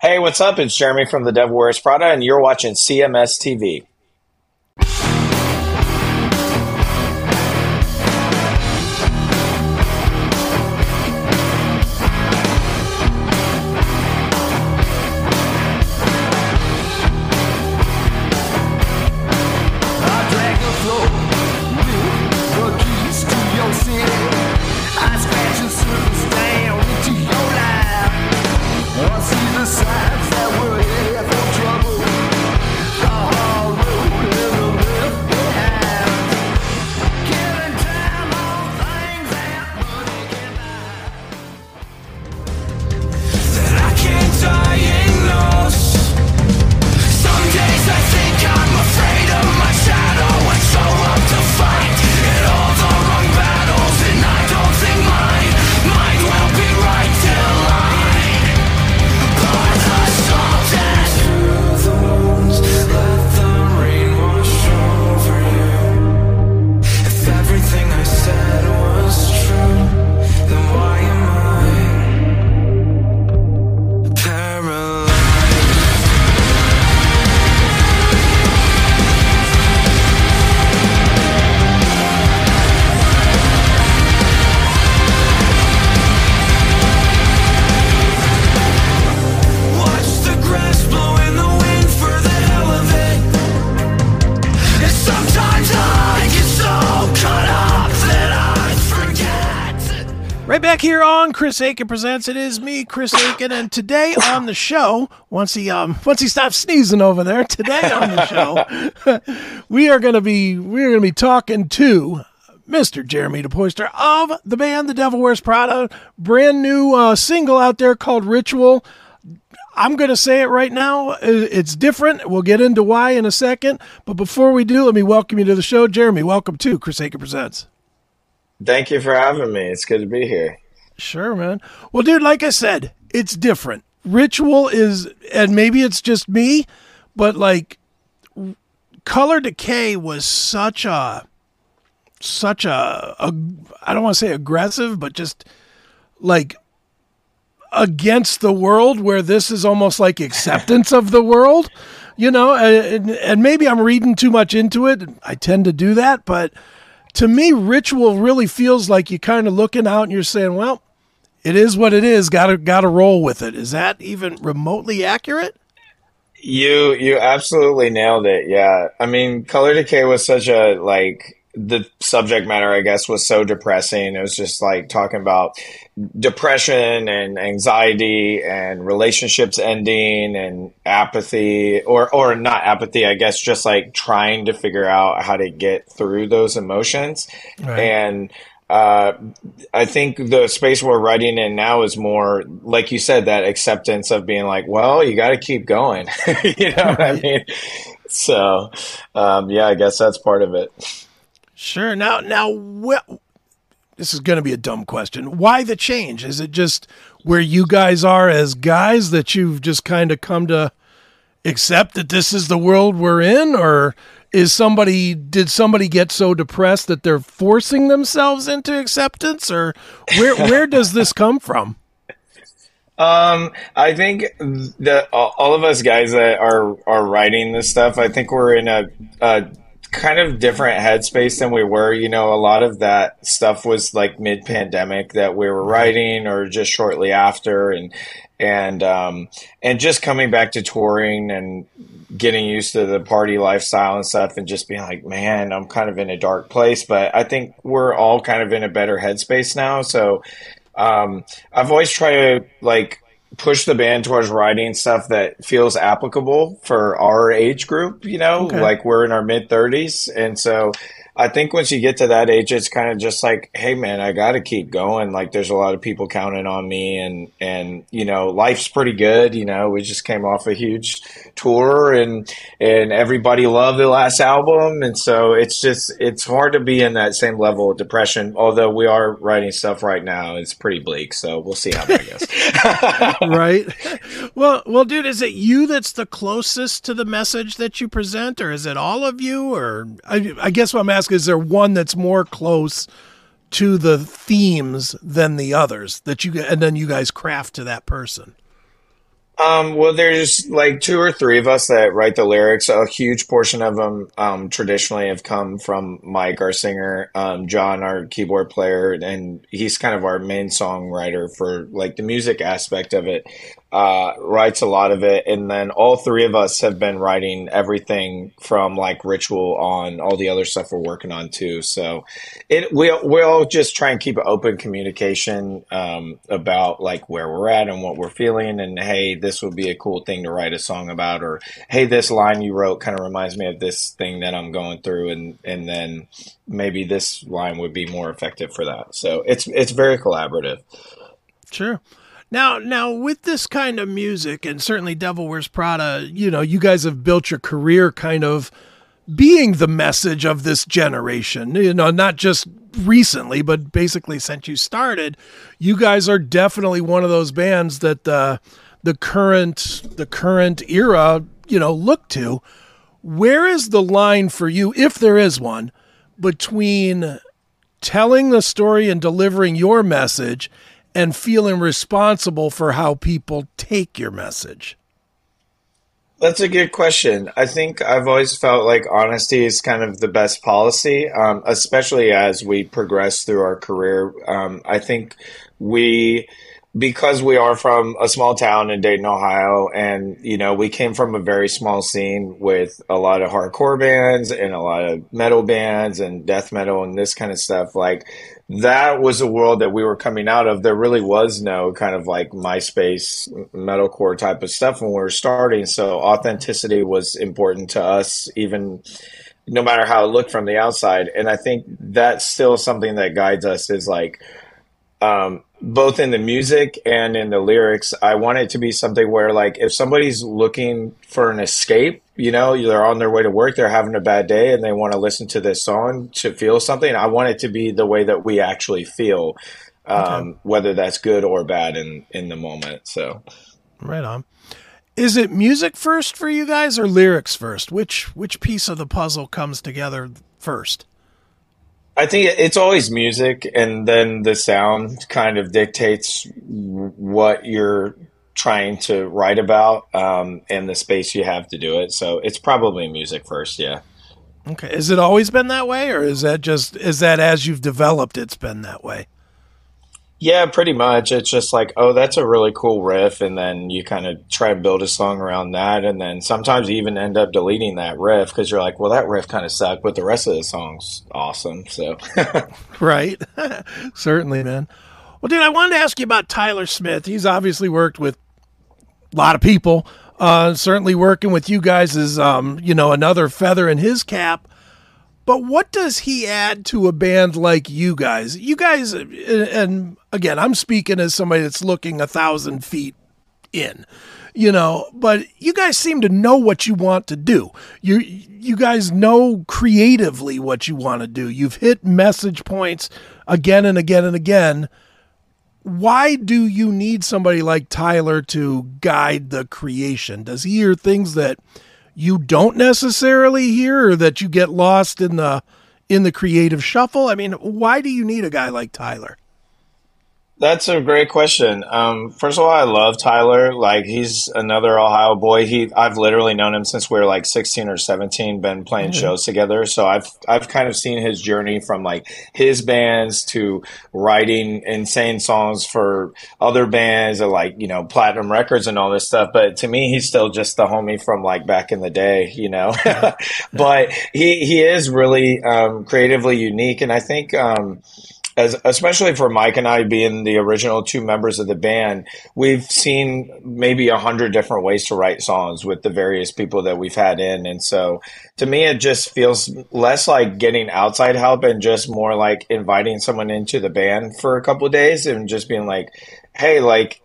Hey, what's up? It's Jeremy from The Devil Wears Prada, and you're watching CMS TV. Right back here on Chris Aiken Presents. It is me, Chris Aiken, and today on the show, once he stops sneezing over there, today on the show, we're gonna be talking to Mr. Jeremy DePoyster of the band The Devil Wears Prada. Brand new single out there called Ritual. I'm going to say it right now. It's different. We'll get into why in a second. But before we do, let me welcome you to the show. Jeremy, welcome to Chris Aiken Presents. Thank you for having me. It's good to be here. Sure, man. Well, dude, like I said, it's different. Ritual is, and maybe it's just me, but like Color Decay was such a I don't want to say aggressive, but just like against the world, where this is almost like acceptance of the world, you know, and maybe I'm reading too much into it. I tend to do that, but to me, Ritual really feels like you're kind of looking out and you're saying, well, it is what it is. Got to roll with it. Is that even remotely accurate? You absolutely nailed it. Yeah. I mean, Color Decay was such a, like, the subject matter, I guess, was so depressing. It was just like talking about depression and anxiety and relationships ending and apathy, or not apathy, I guess, just like trying to figure out how to get through those emotions. Right. And I think the space we're writing in now is more, like you said, that acceptance of being like, well, you got to keep going. You know what I mean? So, yeah, I guess that's part of it. Sure. Now, this is going to be a dumb question. Why the change? Is it just where you guys are as guys that you've just kind of come to accept that this is the world we're in? Or did somebody get so depressed that they're forcing themselves into acceptance? Or where does this come from? I think that all of us guys that are writing this stuff, I think we're in a kind of different headspace than we were. You know, a lot of that stuff was like mid-pandemic that we were writing, or just shortly after, and just coming back to touring and getting used to the party lifestyle and stuff, and just being like, man, I'm kind of in a dark place. But I think we're all kind of in a better headspace now. So I've always tried to like push the band towards writing stuff that feels applicable for our age group, you know, like we're in our mid-30s. And so I think once you get to that age, it's kind of just like, hey, man, I got to keep going. Like, there's a lot of people counting on me, and you know, life's pretty good. You know, we just came off a huge tour, and everybody loved the last album. And so it's hard to be in that same level of depression, although we are writing stuff right now. It's pretty bleak. So we'll see how that goes. Right. Well, dude, is it you that's the closest to the message that you present, or is it all of you? Or I guess what I'm asking, is there one that's more close to the themes than the others and then you guys craft to that person? Well, there's like two or three of us that write the lyrics. A huge portion of them, traditionally have come from Mike, our singer, John, our keyboard player, and he's kind of our main songwriter for like the music aspect of it. Writes a lot of it, and then all three of us have been writing everything from like Ritual on all the other stuff we're working on too. So we all just try and keep an open communication about like where we're at and what we're feeling, and hey, this would be a cool thing to write a song about, or hey, this line you wrote kind of reminds me of this thing that I'm going through, and then maybe this line would be more effective for that. So it's very collaborative. Sure. Now, with this kind of music, and certainly Devil Wears Prada, you guys have built your career kind of being the message of this generation. Not just recently, but basically since you started. You guys are definitely one of those bands that the current era, look to. Where is the line for you, if there is one, between telling the story and delivering your message and feeling responsible for how people take your message? That's a good question. I think I've always felt like honesty is kind of the best policy, especially as we progress through our career. I think we, because we are from a small town in Dayton, Ohio, and we came from a very small scene with a lot of hardcore bands and a lot of metal bands and death metal and this kind of stuff. Like that was a world that we were coming out of. There really was no kind of like MySpace metalcore type of stuff when we were starting. So authenticity was important to us, even no matter how it looked from the outside. And I think that's still something that guides us is like, both in the music and in the lyrics, I want it to be something where, like, if somebody's looking for an escape, they're on their way to work, they're having a bad day, and they want to listen to this song to feel something. I want it to be the way that we actually feel, Okay. whether that's good or bad in the moment. So, Right on. Is it music first for you guys or lyrics first? Which piece of the puzzle comes together first? I think it's always music, and then the sound kind of dictates what you're trying to write about, and the space you have to do it. So it's probably music first, yeah. Okay. Has it always been that way, or is that as you've developed it's been that way? Yeah, pretty much. It's just like, oh, that's a really cool riff, and then you kind of try and build a song around that, and then sometimes you even end up deleting that riff because you're like, well, that riff kind of sucked, but the rest of the song's awesome. So, Right. Certainly, man. Well, dude, I wanted to ask you about Tyler Smith. He's obviously worked with a lot of people. Certainly working with you guys is, another feather in his cap. But what does he add to a band like you guys? You guys, and again, I'm speaking as somebody that's looking 1,000 feet in, but you guys seem to know what you want to do. You guys know creatively what you want to do. You've hit message points again and again and again. Why do you need somebody like Tyler to guide the creation? Does he hear things that you don't necessarily hear, or that you get lost in the creative shuffle? I mean, why do you need a guy like Tyler? that's a great question. First of all, I love Tyler. Like he's another Ohio boy. I've literally known him since we were like 16 or 17, been playing Okay. shows together. So I've kind of seen his journey from like his bands to writing insane songs for other bands and like, platinum records and all this stuff. But to me, he's still just the homie from like back in the day. Yeah. Yeah. But he is really creatively unique. And I think as especially for Mike and I being the original two members of the band, we've seen maybe 100 different ways to write songs with the various people that we've had in. And so to me, it just feels less like getting outside help and just more like inviting someone into the band for a couple of days and just being like, hey, like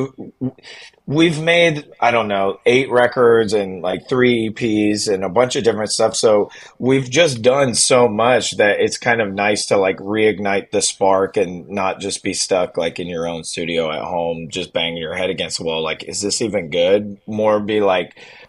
we've made, I don't know, 8 records and like 3 EPs and a bunch of different stuff. So we've just done so much that it's kind of nice to like reignite the spark and not just be stuck like in your own studio at home, just banging your head against the wall. Like, is this even good? More be like,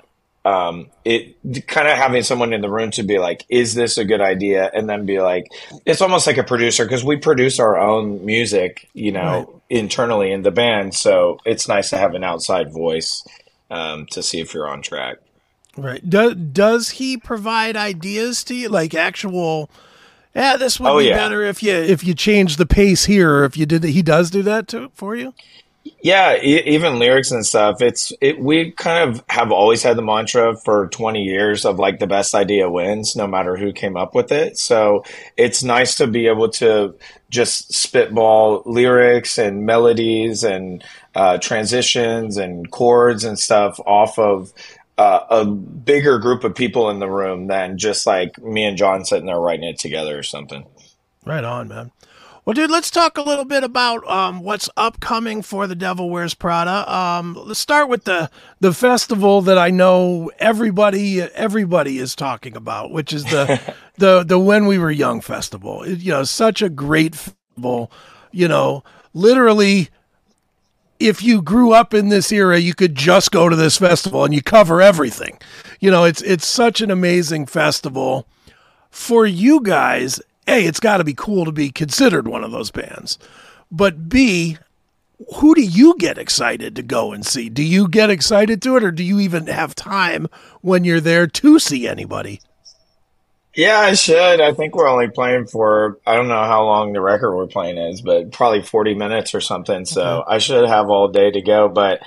it kind of having someone in the room to be like, is this a good idea? And then be like, it's almost like a producer because we produce our own music, Right. internally in the band. So it's nice to have an outside voice to see if you're on track. Right. Does he provide ideas to you, like actual? Yeah, this would Oh be yeah. better if you change the pace here, or if you did. He does do that for you. Yeah, even lyrics and stuff. We kind of have always had the mantra for 20 years of like the best idea wins, no matter who came up with it. So it's nice to be able to just spitball lyrics and melodies and transitions and chords and stuff off of a bigger group of people in the room than just like me and John sitting there writing it together or something. Right on, man. Well, dude, let's talk a little bit about what's upcoming for The Devil Wears Prada. Let's start with the festival that I know everybody is talking about, which is the When We Were Young festival. Such a great festival. Literally, if you grew up in this era, you could just go to this festival and you cover everything. It's such an amazing festival for you guys. A, it's got to be cool to be considered one of those bands. But B, who do you get excited to go and see? Do you get excited to it, or do you even have time when you're there to see anybody? Yeah, I should. I think we're only playing for, I don't know how long the record we're playing is, but probably 40 minutes or something. Okay. So I should have all day to go. But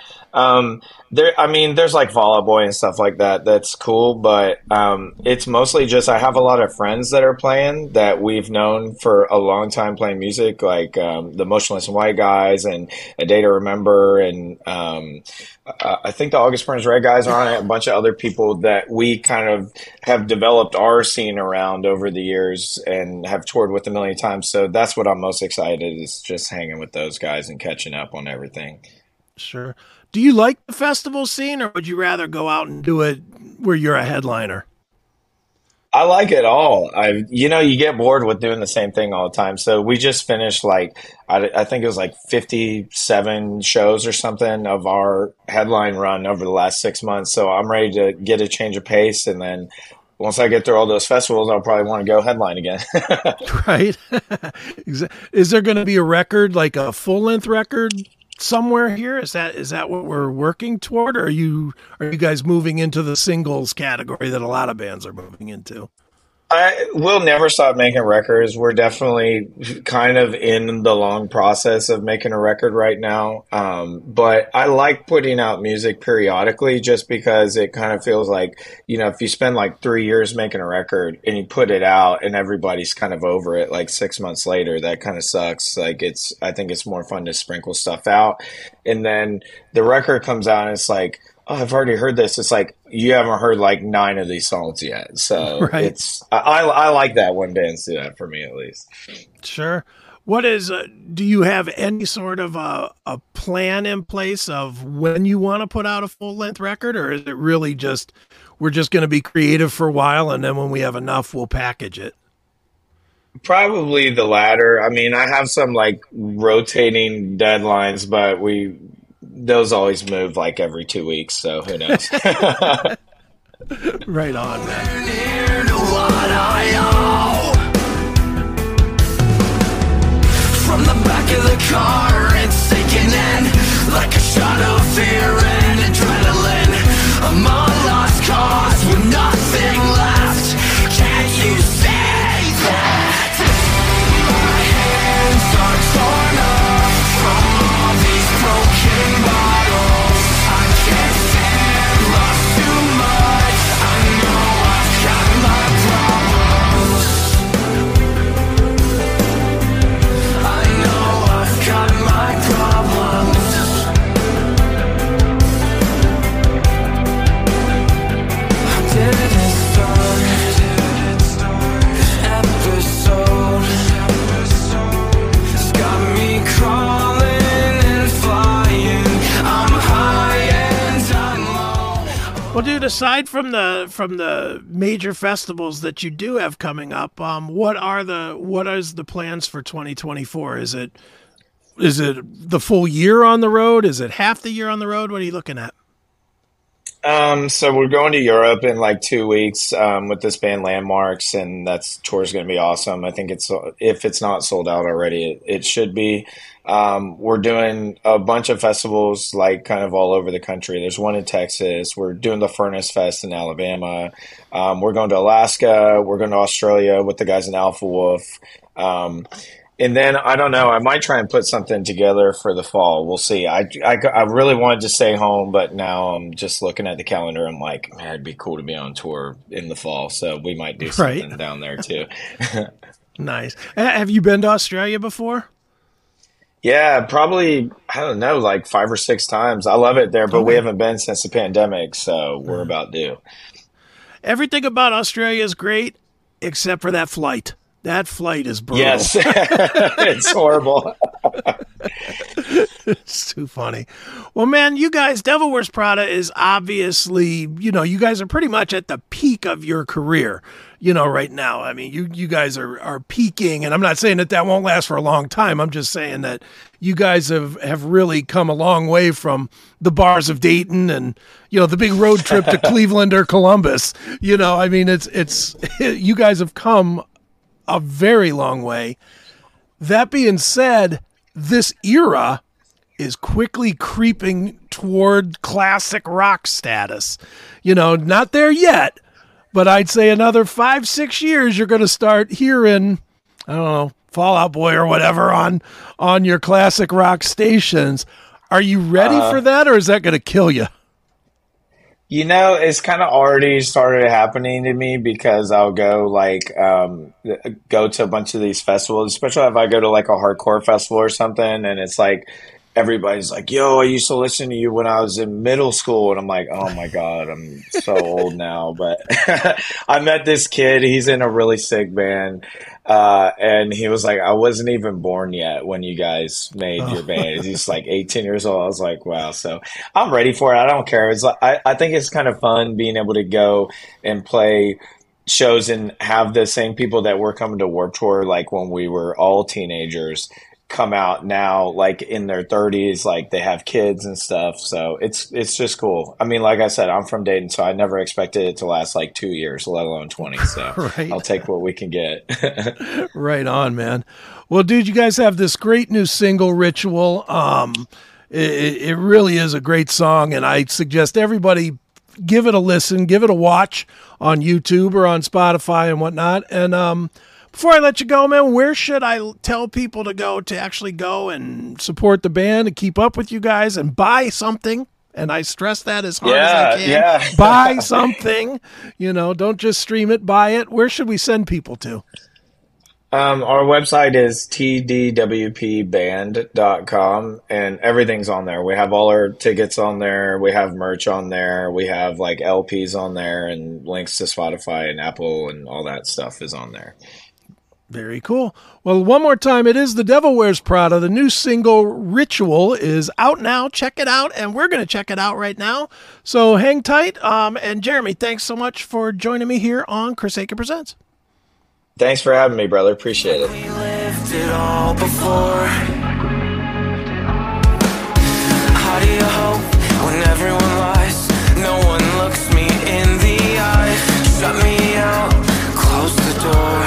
I mean, there's like Fall Out Boy and stuff like that. That's cool. But it's mostly just I have a lot of friends that are playing that we've known for a long time playing music, like the Motionless in White guys and A Day to Remember. And I think the August Burns Red guys are on it, a bunch of other people that we kind of have developed our scene around over the years and have toured with a million times. So that's what I'm most excited is just hanging with those guys and catching up on everything. Sure. Do you like the festival scene, or would you rather go out and do it where you're a headliner? I like it all. You get bored with doing the same thing all the time. So we just finished like, I think it was like 57 shows or something of our headline run over the last 6 months. So I'm ready to get a change of pace. And then once I get through all those festivals, I'll probably want to go headline again. Right? Is there going to be a record, like a full length record somewhere here? Is that what we're working toward? Or are you guys moving into the singles category that a lot of bands are moving into? We'll never stop making records. We're definitely kind of in the long process of making a record right now. But I like putting out music periodically just because it kind of feels like, if you spend like 3 years making a record and you put it out and everybody's kind of over it like 6 months later, that kind of sucks. Like I think it's more fun to sprinkle stuff out. And then the record comes out and it's like, oh, I've already heard this. It's like you haven't heard like 9 of these songs yet. So Right. I like that when bands do that for me at least. Sure. What is, do you have any sort of a plan in place of when you want to put out a full length record, or is it really just, we're just going to be creative for a while and then when we have enough, we'll package it? Probably the latter. I mean, I have some like rotating deadlines, but those always move like every 2 weeks. So who knows? Right on, man. Near to what I owe. From the back of the car, it's sinking in like a shot of fear and adrenaline. I'm a lost cause with nothing left. Can't you say that? My hands are torn up from all these broken bottles. I can't stand lost too much. I know I've got my problems. I know I've got my problems. How did it start? This episode has got me crawling and flying. I'm high and I'm low. Well, dude, aside from the major festivals that you do have coming up, what is the plans for 2024? Is it the full year on the road? Is it half the year on the road? What are you looking at? So we're going to Europe in like 2 weeks with this band Landmarks, and that's tour's going to be awesome. I think if it's not sold out already, it should be. We're doing a bunch of festivals like kind of all over the country. There's one in Texas. We're doing the Furnace Fest in Alabama. We're going to Alaska. We're going to Australia with the guys in Alpha Wolf. And then I don't know. I might try and put something together for the fall. We'll see. I really wanted to stay home, but now I'm just looking at the calendar. I'm like, man, it'd be cool to be on tour in the fall. So we might do something down there too. Nice. Have you been to Australia before? Yeah, probably, I don't know, like 5 or 6 times. I love it there, but we haven't been since the pandemic, so we're about due. Everything about Australia is great, except for that flight. That flight is brutal. Yes, it's horrible. It's too funny. Well, man, you guys, Devil Wears Prada is obviously, you guys are pretty much at the peak of your career, right now. I mean, you guys are peaking, and I'm not saying that won't last for a long time. I'm just saying that you guys have really come a long way from the bars of Dayton and, the big road trip to Cleveland or Columbus. I mean, it's you guys have come a very long way. That being said, this era is quickly creeping toward classic rock status. Not there yet, but I'd say another 5-6 years, you're going to start hearing, I don't know, Fall Out Boy or whatever on your classic rock stations. Are you ready for that, or is that going to kill you? It's kind of already started happening to me because I'll go go to a bunch of these festivals, especially if I go to like a hardcore festival or something, and it's like everybody's like, yo, I used to listen to you when I was in middle school. And I'm like, oh my God, I'm so old now. But I met this kid, he's in a really sick band. And he was like, I wasn't even born yet when you guys made your band. He's like 18 years old. I was like, wow. So I'm ready for it. I don't care. It's like, I think it's kind of fun being able to go and play shows and have the same people that were coming to Warped Tour, like when we were all teenagers, come out now, like in their 30s, like they have kids and stuff. So it's just cool. I mean, like I said, I'm from Dayton, so I never expected it to last like 2 years, let alone 20. So right. I'll take what we can get. Right on, man. Well, dude, you guys have this great new single, Ritual. It really is a great song, and I suggest everybody give it a listen, give it a watch on YouTube or on Spotify and whatnot. And before I let you go, man, where should I tell people to go to actually go and support the band and keep up with you guys and buy something? And I stress that as hard as I can. Yeah. Buy something. Don't just stream it, buy it. Where should we send people to? Our website is tdwpband.com, and everything's on there. We have all our tickets on there. We have merch on there. We have like LPs on there, and links to Spotify and Apple and all that stuff is on there. Very cool. Well, one more time, it is The Devil Wears Prada. The new single, Ritual, is out now. Check it out, and we're going to check it out right now. So hang tight. And Jeremy, thanks so much for joining me here on Chris Akin Presents. Thanks for having me, brother. Appreciate it. We lived it all before. How do you hope when everyone lies? No one looks me in the eyes. Shut me out, close the door.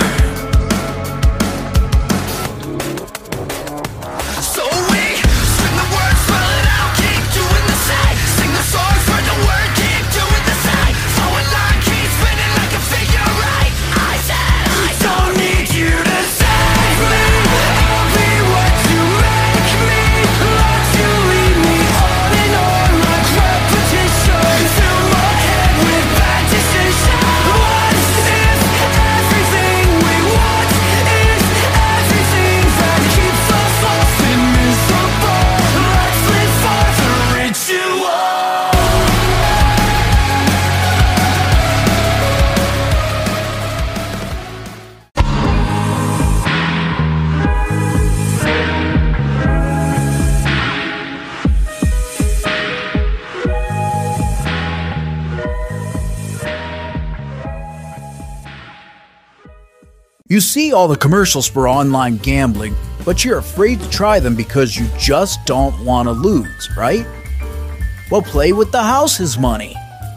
You see all the commercials for online gambling, but you're afraid to try them because you just don't want to lose, right? Well, play with the house's money.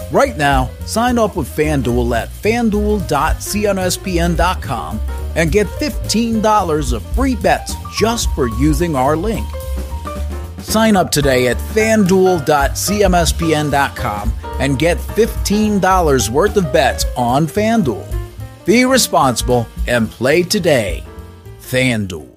Right now, sign up with FanDuel at FanDuel.CNSPN.com and get $15 of free bets just for using our link. Sign up today at FanDuel.CMSPN.com and get $15 worth of bets on FanDuel. Be responsible and play today. FanDuel.